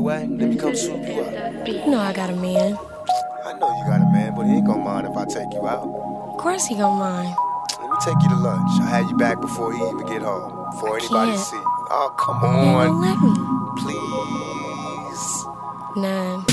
way? Let me come swoop you up. You know I got a man. I know you got a man, but he ain't gonna mind if I take you out. Of course he gonna mind. Let me take you to lunch. I'll have you back before he even get home. Before anybody see. Oh, come on. You won't let me. Please. None.